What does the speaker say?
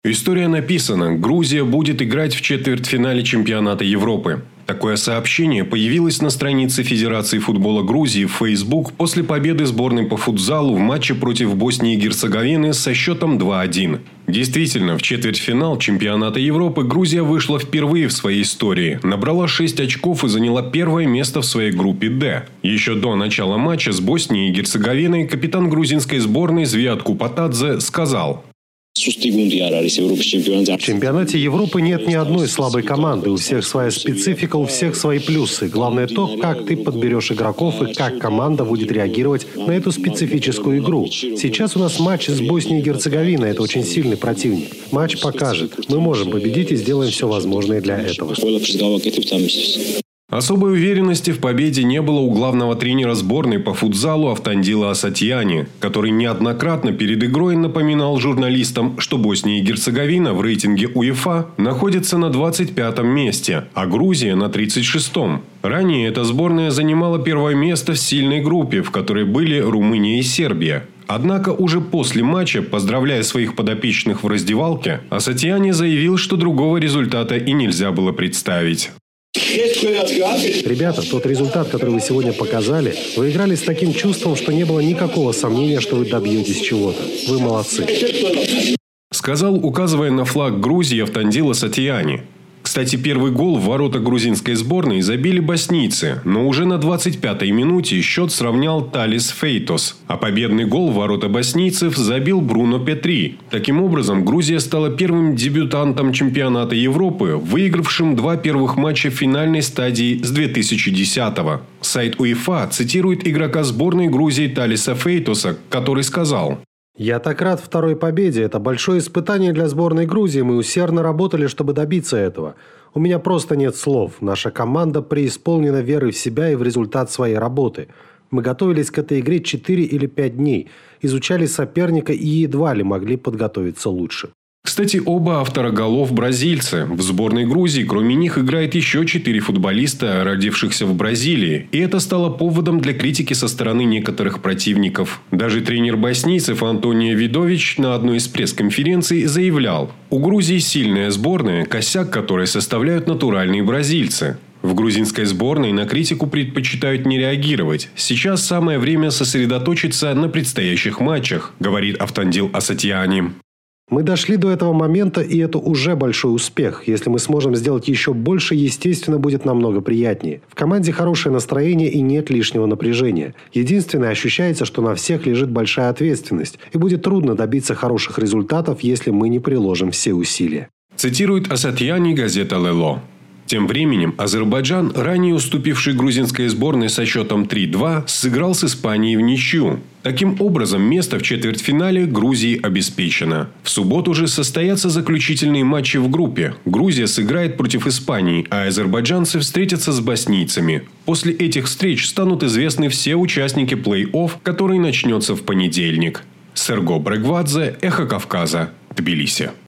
История написана. Грузия будет играть в четвертьфинале чемпионата Европы. Такое сообщение появилось на странице Федерации футбола Грузии в Facebook после победы сборной по футзалу в матче против Боснии и Герцеговины со счетом 2-1. Действительно, в четвертьфинал чемпионата Европы Грузия вышла впервые в своей истории, набрала 6 очков и заняла первое место в своей группе «Д». Еще до начала матча с Боснией и Герцеговиной капитан грузинской сборной Звиат Купатадзе сказал: В чемпионате Европы нет ни одной слабой команды. У всех своя специфика, у всех свои плюсы. Главное то, как ты подберешь игроков и как команда будет реагировать на эту специфическую игру. Сейчас у нас матч с Боснией и Герцеговиной. Это очень сильный противник. Матч покажет. Мы можем победить и сделаем все возможное для этого. Особой уверенности в победе не было у главного тренера сборной по футзалу Автандила Асатьяни, который неоднократно перед игрой напоминал журналистам, что Босния и Герцеговина в рейтинге УЕФА находится на 25-м месте, а Грузия на 36-м. Ранее эта сборная занимала первое место в сильной группе, в которой были Румыния и Сербия. Однако уже после матча, поздравляя своих подопечных в раздевалке, Асатьяни заявил, что другого результата и нельзя было представить. Ребята, тот результат, который вы сегодня показали, вы играли с таким чувством, что не было никакого сомнения, что вы добьетесь чего-то. Вы молодцы. Сказал, указывая на флаг Грузии, Автандил Асатьяни. Кстати, первый гол в ворота грузинской сборной забили боснийцы, но уже на 25-й минуте счет сравнял Талис Фейтос, а победный гол в ворота боснийцев забил Бруно Петри. Таким образом, Грузия стала первым дебютантом чемпионата Европы, выигравшим 2 первых матча в финальной стадии с 2010-го. Сайт УЕФА цитирует игрока сборной Грузии Талиса Фейтоса, который сказал: «Я так рад второй победе. Это большое испытание для сборной Грузии. Мы усердно работали, чтобы добиться этого. У меня просто нет слов. Наша команда преисполнена верой в себя и в результат своей работы. Мы готовились к этой игре 4 или 5 дней, изучали соперника и едва ли могли подготовиться лучше». Кстати, оба автора голов – бразильцы. В сборной Грузии кроме них играет еще 4 футболиста, родившихся в Бразилии. И это стало поводом для критики со стороны некоторых противников. Даже тренер боснийцев Антонио Видович на одной из пресс-конференций заявлял: у Грузии сильная сборная, косяк которой составляют натуральные бразильцы. В грузинской сборной на критику предпочитают не реагировать. Сейчас самое время сосредоточиться на предстоящих матчах, говорит Автандил Асатьяни. Мы дошли до этого момента, и это уже большой успех. Если мы сможем сделать еще больше, естественно, будет намного приятнее. В команде хорошее настроение и нет лишнего напряжения. Единственное, ощущается, что на всех лежит большая ответственность, и будет трудно добиться хороших результатов, если мы не приложим все усилия. Цитирует Асатьяни газета «Лело». Тем временем Азербайджан, ранее уступивший грузинской сборной со счетом 3-2, сыграл с Испанией в ничью. Таким образом, место в четвертьфинале Грузии обеспечено. В субботу же состоятся заключительные матчи в группе. Грузия сыграет против Испании, а азербайджанцы встретятся с боснийцами. После этих встреч станут известны все участники плей-офф, который начнется в понедельник. Серго Брегвадзе, Эхо Кавказа, Тбилиси.